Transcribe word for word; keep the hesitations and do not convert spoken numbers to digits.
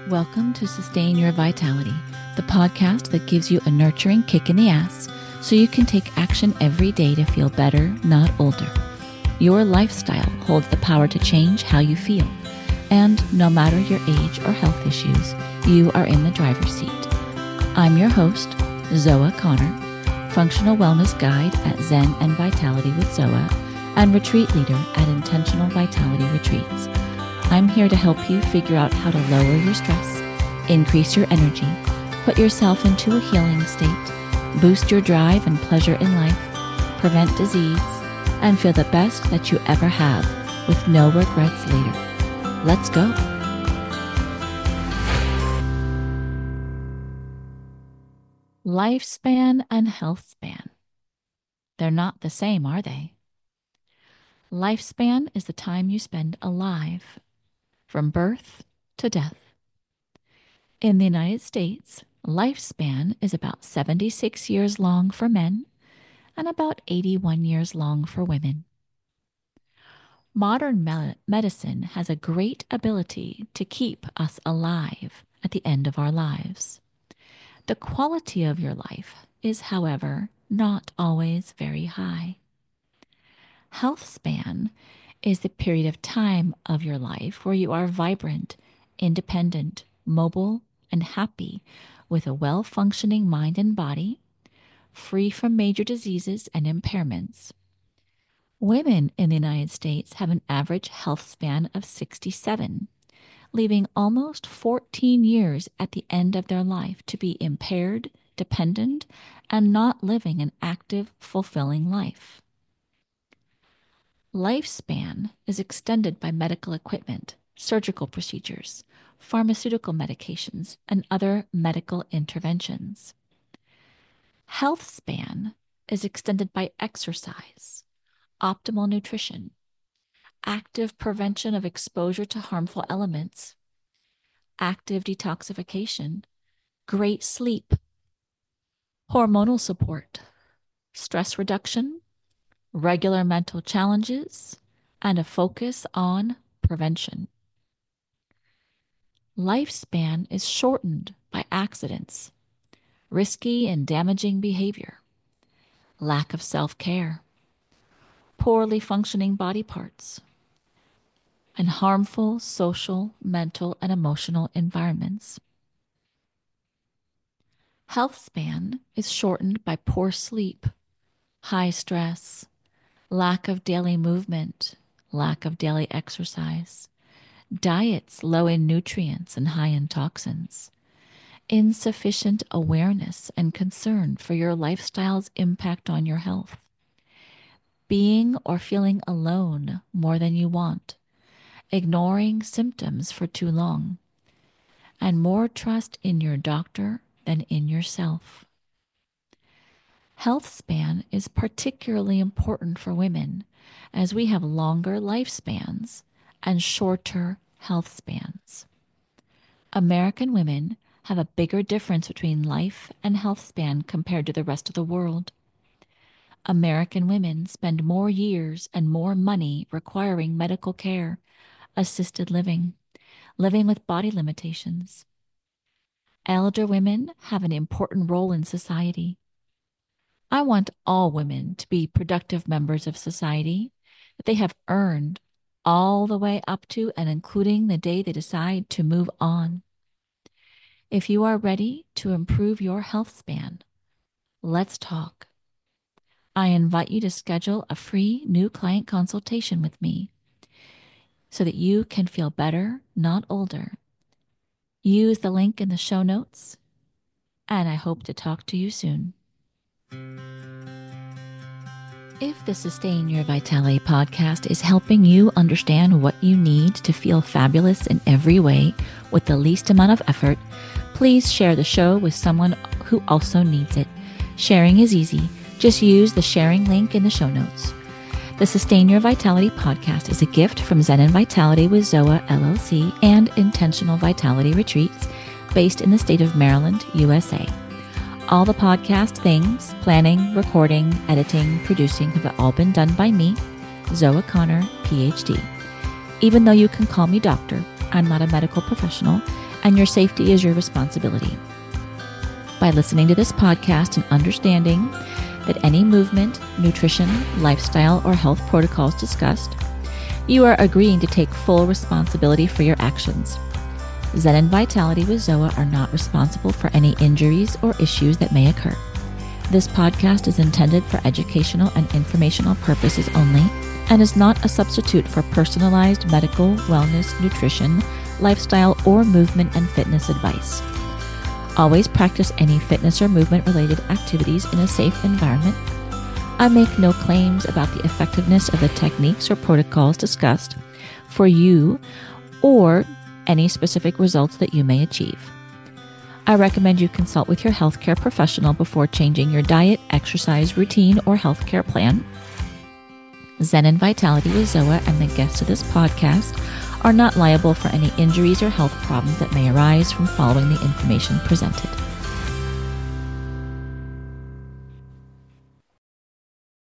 Welcome to Sustain Your Vitality, the podcast that gives you a nurturing kick in the ass so you can take action every day to feel better, not older. Your lifestyle holds the power to change how you feel, and no matter your age or health issues, you are in the driver's seat. I'm your host, Zoa Connor, functional wellness guide at Zen and Vitality with Zoa, and retreat leader at Intentional Vitality Retreats. I'm here to help you figure out how to lower your stress, increase your energy, put yourself into a healing state, boost your drive and pleasure in life, prevent disease, and feel the best that you ever have with no regrets later. Let's go. Lifespan and health span. They're not the same, are they? Lifespan is the time you spend alive, from birth to death. In the United States, lifespan is about seventy-six years long for men and about eighty-one years long for women. Modern me- medicine has a great ability to keep us alive at the end of our lives. The quality of your life is, however, not always very high. Health span is the period of time of your life where you are vibrant, independent, mobile, and happy with a well-functioning mind and body, free from major diseases and impairments. Women in the United States have an average health span of sixty-seven, leaving almost fourteen years at the end of their life to be impaired, dependent, and not living an active, fulfilling life. Lifespan is extended by medical equipment, surgical procedures, pharmaceutical medications, and other medical interventions. Health span is extended by exercise, optimal nutrition, active prevention of exposure to harmful elements, active detoxification, great sleep, hormonal support, stress reduction, regular mental challenges, and a focus on prevention. Lifespan is shortened by accidents, risky and damaging behavior, lack of self-care, poorly functioning body parts, and harmful social, mental, and emotional environments. Health span is shortened by poor sleep, high stress, lack of daily movement, lack of daily exercise, diets low in nutrients and high in toxins, insufficient awareness and concern for your lifestyle's impact on your health, being or feeling alone more than you want, ignoring symptoms for too long, and more trust in your doctor than in yourself. Health span is particularly important for women as we have longer lifespans and shorter health spans. American women have a bigger difference between life and health span compared to the rest of the world. American women spend more years and more money requiring medical care, assisted living, living with body limitations. Elder women have an important role in society. I want all women to be productive members of society that they have earned all the way up to and including the day they decide to move on. If you are ready to improve your health span, let's talk. I invite you to schedule a free new client consultation with me so that you can feel better, not older. Use the link in the show notes, and I hope to talk to you soon. If the Sustain Your Vitality podcast is helping you understand what you need to feel fabulous in every way with the least amount of effort, please share the show with someone who also needs it. Sharing is easy. Just use the sharing link in the show notes. The Sustain Your Vitality podcast is a gift from Zen and Vitality with Zoa L L C and Intentional Vitality Retreats based in the state of Maryland, U S A. All the podcast things, planning, recording, editing, producing have all been done by me, Zoa Connor, P H D. Even though you can call me doctor, I'm not a medical professional, and your safety is your responsibility. By listening to this podcast and understanding that any movement, nutrition, lifestyle, or health protocols discussed, you are agreeing to take full responsibility for your actions. Zen and Vitality with Zoa are not responsible for any injuries or issues that may occur. This podcast is intended for educational and informational purposes only and is not a substitute for personalized medical, wellness, nutrition, lifestyle, or movement and fitness advice. Always practice any fitness or movement-related activities in a safe environment. I make no claims about the effectiveness of the techniques or protocols discussed for you or any specific results that you may achieve. I recommend you consult with your healthcare professional before changing your diet, exercise routine, or healthcare plan. Zen and Vitality with Zoa and the guests of this podcast are not liable for any injuries or health problems that may arise from following the information presented.